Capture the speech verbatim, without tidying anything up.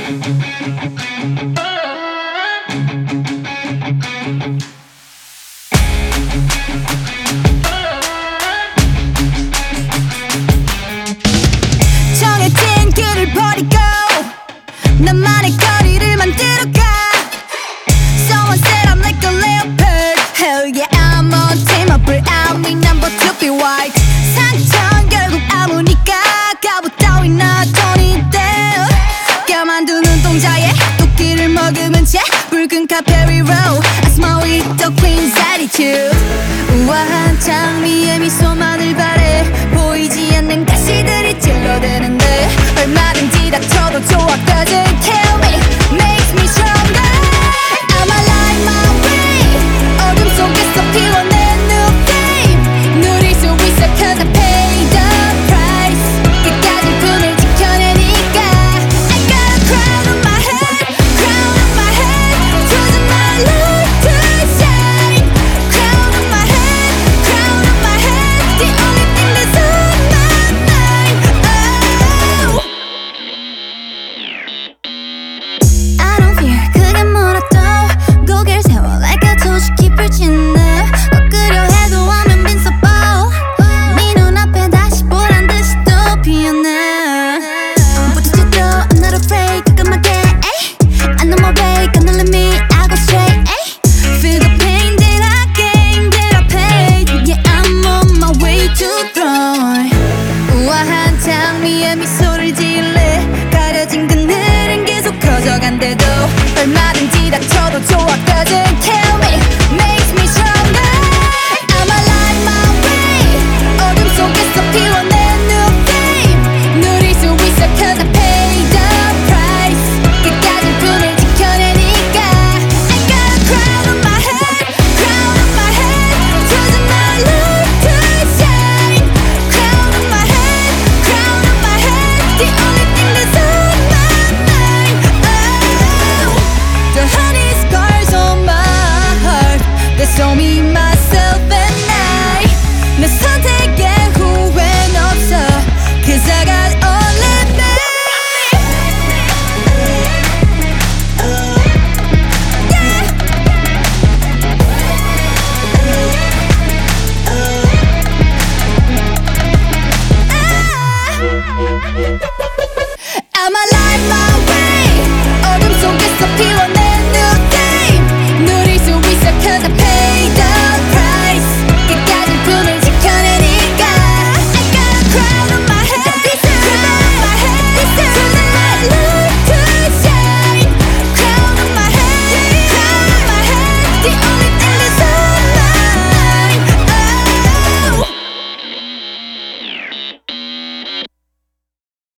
정해진 길을 버리고 나만의 거리를 만들어가. Someone said I'm like a leopard. Hell yeah, I'm on team up. I'm in number two be white. 상처는 결국 아무니까 갑옷 따윈 나 don't 돼. 껴만두 눈동자에 도끼를 머금은 채 붉은 카페리 row. I smile with the queen's attitude. 우아한 장미의 미소만을 바래. 보이지 않는 가시들이 찔러대는데 얼마든지 다쳐도 좋아.